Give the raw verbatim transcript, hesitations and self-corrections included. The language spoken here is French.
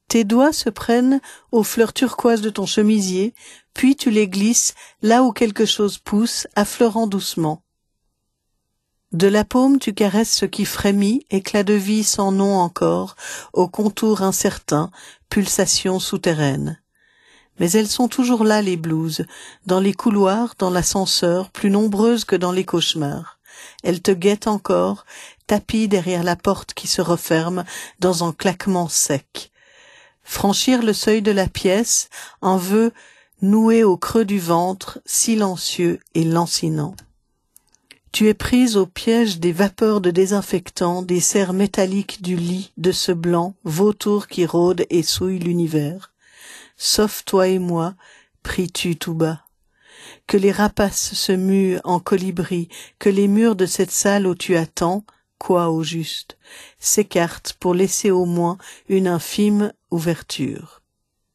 Tes doigts se prennent aux fleurs turquoises de ton chemisier, puis tu les glisses là où quelque chose pousse, affleurant doucement. De la paume tu caresses ce qui frémit, éclat de vie sans nom encore, au contour incertain, pulsation souterraine. Mais elles sont toujours là, les blouses, dans les couloirs, dans l'ascenseur, plus nombreuses que dans les cauchemars. Elles te guettent encore, tapies derrière la porte qui se referme dans un claquement sec. Franchir le seuil de la pièce en veut noué au creux du ventre, silencieux et lancinant. Tu es prise au piège des vapeurs de désinfectant, des serres métalliques du lit, de ce blanc, vautour qui rôde et souille l'univers. Sauf toi et moi, pries-tu tout bas. Que les rapaces se muent en colibri, que les murs de cette salle où tu attends, quoi au juste, s'écartent pour laisser au moins une infime ouverture.